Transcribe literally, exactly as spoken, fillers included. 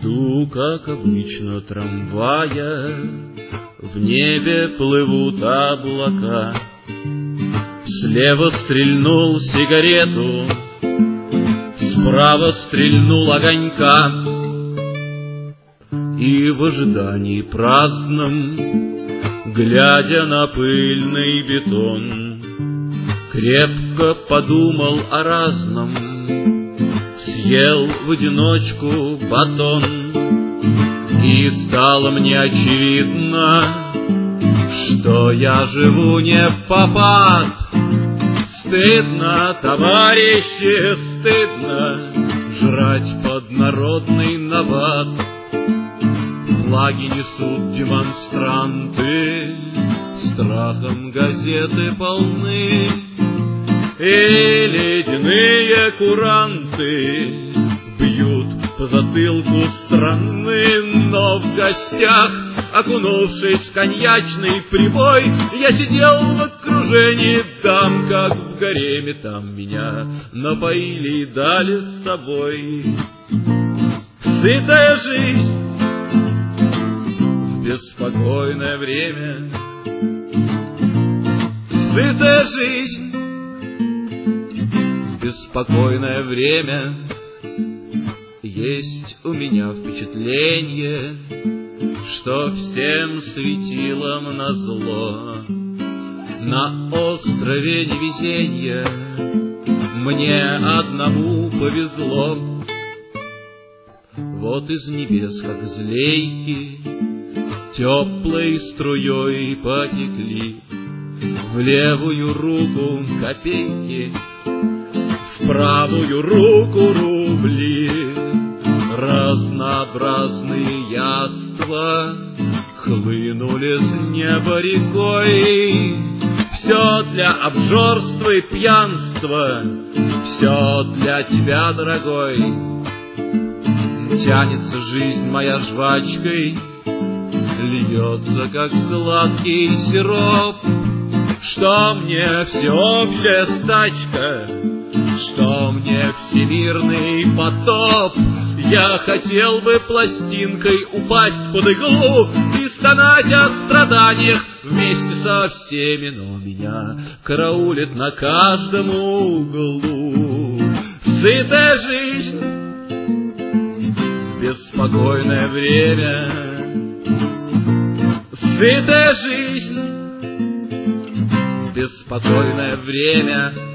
Жду, как обычно, трамвая, в небе плывут облака. Слева стрельнул сигарету, справа стрельнул огонька. И в ожидании праздном, глядя на пыльный бетон, крепко подумал о разном, съел в одиночку батон. И стало мне очевидно, что я живу не впопад. Стыдно, товарищи, стыдно жрать под народный набат. Флаги несут демонстранты, страхом газеты полны, и ледяные куранты бьют по затылку страны. Но в гостях, окунувшись в коньячный прибой, я сидел в окружении дам, как в гареме. Там меня напоили и дали с собой. Сытая жизнь в беспокойное время, сытая жизнь в беспокойное время. Есть у меня впечатление, что всем светилам назло на острове невезенья мне одному повезло. Вот из небес, как злейки, теплой струей потекли в левую руку копейки, в правую руку рубли. Разнообразные яства хлынули с неба рекой. Все для обжорства и пьянства, все для тебя, дорогой. Тянется жизнь моя жвачкой, льется, как сладкий сироп. Что мне всеобщая стачка, что мне всемирный потоп. Я хотел бы пластинкой упасть под иглу и стонать о страданиях вместе со всеми, но меня караулит на каждом углу. Сытая жизнь в беспокойное время, сытая жизнь в беспокойное время.